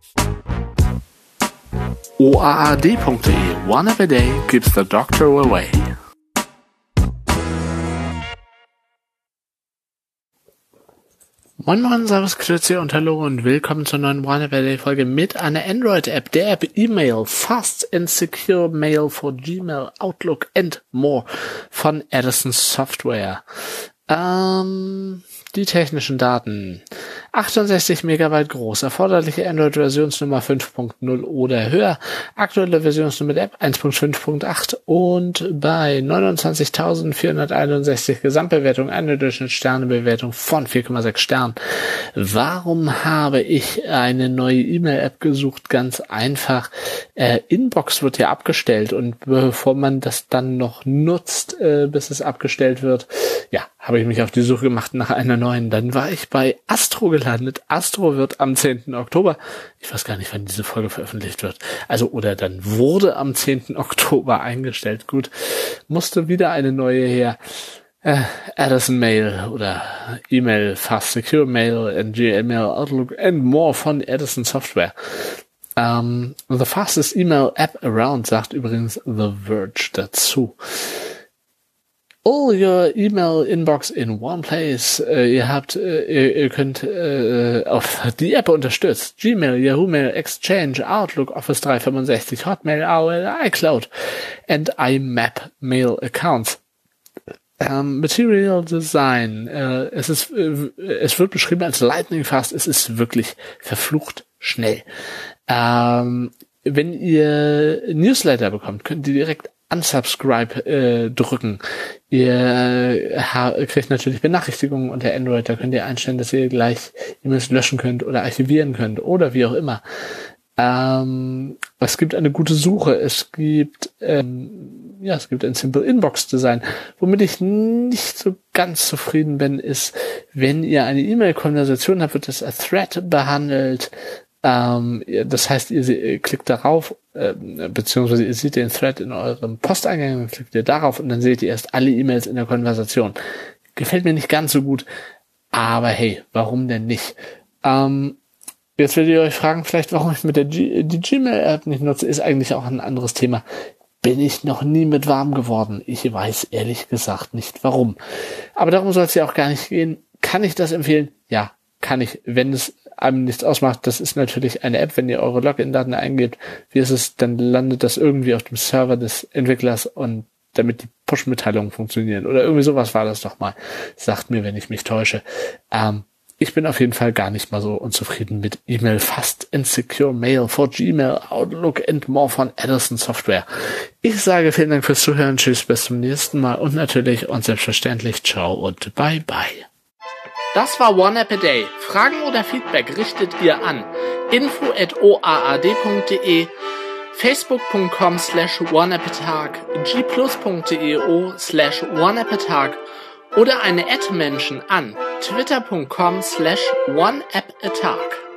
OAAD.de. One app a day keeps the doctor away. Moin Moin, Servus, Grüezi und Hallo und willkommen zur neuen One App a Day Folge mit einer Android-App, der App E-Mail, Fast and Secure Mail for Gmail, Outlook and more von Edison Software. Die technischen Daten. 68 Megabyte groß, erforderliche Android-Versionsnummer 5.0 oder höher, aktuelle Versionsnummer der App 1.5.8 und bei 29.461 Gesamtbewertung eine Durchschnittssternebewertung von 4,6 Sternen. Warum habe ich eine neue E-Mail-App gesucht? Ganz einfach. Inbox wird ja abgestellt und bevor man das dann noch nutzt, bis es abgestellt wird, ja, habe ich mich auf die Suche gemacht nach einer neuen. Dann war ich bei Astro gelandet. Astro wird am 10. Oktober, ich weiß gar nicht, wann diese Folge veröffentlicht wird, oder dann wurde am 10. Oktober eingestellt. Gut, musste wieder eine neue her. Edison Mail oder E-Mail, Fast Secure Mail and Gmail, Outlook and more von Edison Software. The fastest email app around, sagt übrigens The Verge dazu. All your email inbox in one place. Ihr könnt auf die App unterstützt. Gmail, Yahoo Mail, Exchange, Outlook, Office 365, Hotmail, AOL, iCloud and IMAP Mail Accounts. Material Design. Es wird beschrieben als Lightning Fast. Es ist wirklich verflucht schnell. Wenn ihr Newsletter bekommt, könnt ihr direkt Unsubscribe drücken. Ihr kriegt natürlich Benachrichtigungen unter Android. Da könnt ihr einstellen, dass ihr gleich E-Mails löschen könnt oder archivieren könnt oder wie auch immer. Es gibt eine gute Suche. Es gibt ein Simple Inbox Design. Womit ich nicht so ganz zufrieden bin, ist, wenn ihr eine E-Mail-Konversation habt, wird das als Thread behandelt. Das heißt, ihr klickt darauf, beziehungsweise ihr seht den Thread in eurem Posteingang, dann klickt ihr darauf und dann seht ihr erst alle E-Mails in der Konversation. Gefällt mir nicht ganz so gut, aber hey, warum denn nicht? Jetzt werdet ihr euch fragen, vielleicht warum ich mit die Gmail-App nicht nutze, ist eigentlich auch ein anderes Thema. Bin ich noch nie mit warm geworden. Ich weiß ehrlich gesagt nicht warum. Aber darum soll es ja auch gar nicht gehen. Kann ich das empfehlen? Ja, kann ich, wenn es einem nichts ausmacht. Das ist natürlich eine App, wenn ihr eure Login-Daten eingebt, wie ist es, dann landet das irgendwie auf dem Server des Entwicklers und damit die Push-Mitteilungen funktionieren. Oder irgendwie sowas war das doch mal. Sagt mir, wenn ich mich täusche. Ich bin auf jeden Fall gar nicht mal so unzufrieden mit E-Mail Fast and Secure Mail for Gmail, Outlook and more von Edison Software. Ich sage vielen Dank fürs Zuhören. Tschüss, bis zum nächsten Mal und natürlich und selbstverständlich ciao und bye bye. Das war One App a Day. Fragen oder Feedback richtet ihr an info@oaad.de, facebook.com/oneappatag, gplus.io/oneappatag oder eine @Menschen an twitter.com/oneappatag.